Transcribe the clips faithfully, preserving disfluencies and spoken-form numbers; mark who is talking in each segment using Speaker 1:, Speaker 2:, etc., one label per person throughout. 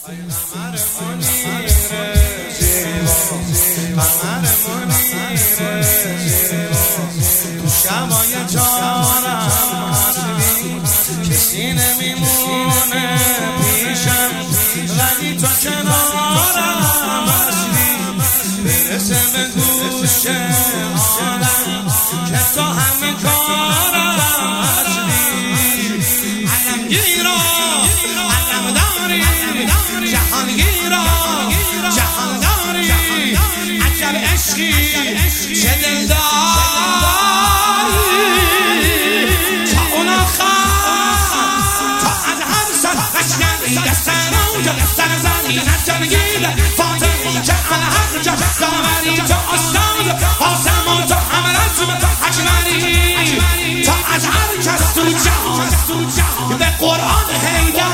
Speaker 1: قمر منیر زیبا، قمر منیر زیبا، تو شبای تارم هستی، کسی نمیمونه پیشم، ولی تو کنارم هستی. برسه به گوش آدم که تو همه کارم هستی. علمگیرا علم داری، جهانگیرا جهانداری، عجب عشقی چه دل داری. تا اون آخر تا از هر سر اشنری دستن اونجا سر زمینت جمگیر فاطمی که الحق جا داوری تو استاد آسمان تو همه رزم اجمری. تا از هر کس تو جهان به قرآن حیدر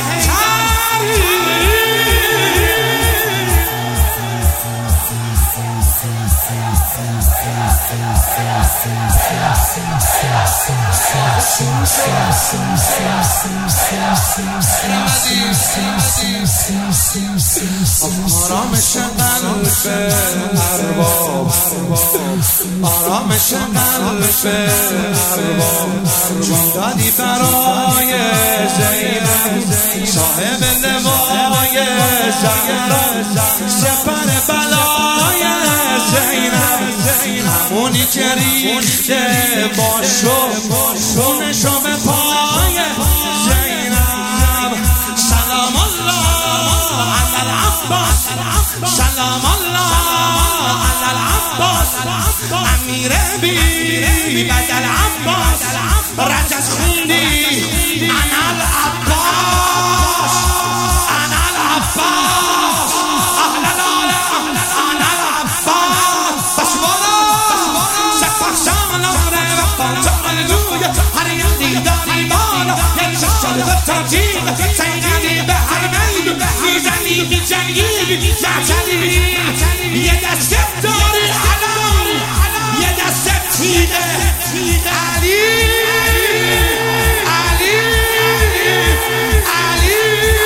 Speaker 1: آرامش قلب ارباب، آرامش قلب ارباب، چون دادی برای زینب صاحب لوای زهرا، سپر بلای زینب، همونی که ریخته باشو خونشو به پای زینب. سلام الله علی العباس، سلام الله علی العباس، امیر بی بدل عباس، رجز خوندی انا العباس، انا العباس، اهل العالم انا العباس. بس برو سپه سالاره وقتا تو الگوی هر یادی داری بالا، یک شد به ترتیب سیدی به هر مید میزنی که جنگیبی معتلی. یه دست داری علم، یه دست تیده علی علی علی.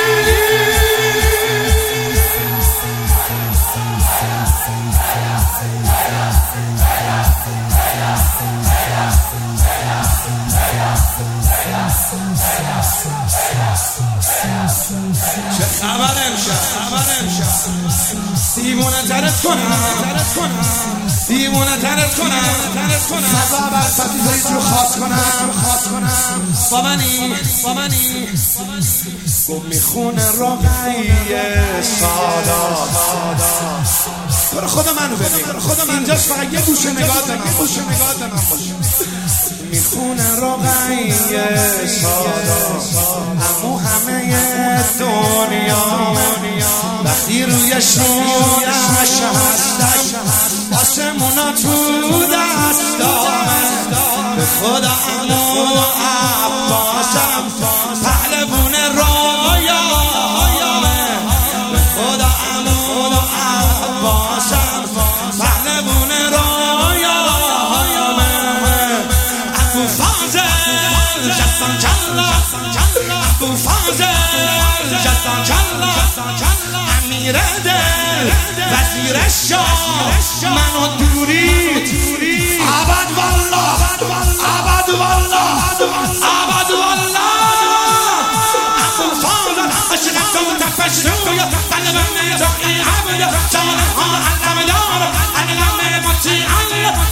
Speaker 1: چه خبر امشب، خبر امشب دیوونه ترت کنم، دیوونه ترت کنم، فضا برفتی زیز رو خاص کنم، خاص کنم با منی، با منی گم میخونه رقیه سادات. برو خدا منو ببین، خدا من اینجاش فقط یه گوشه نگاه دارم، یه گوشه نگاه دارم باشه. میخونه رقیه سادات، امو همه دنیا وقتی روی شونش هستش، آسمونا تو دستامه. به خدا امو عباسم پهلوون رایامه، به خدا امو عباسم پهلوون رایامه. ابو فاضل جستان کلا، ابو فاضل جستان کلا، امیر دل وزیر شاه منو دورید عبد والله، عبد والله، عبد والله. ابو فاضل عشقت و تفش روی قلبم نزاقی عبد، جانها علم دار علم مطیع الله،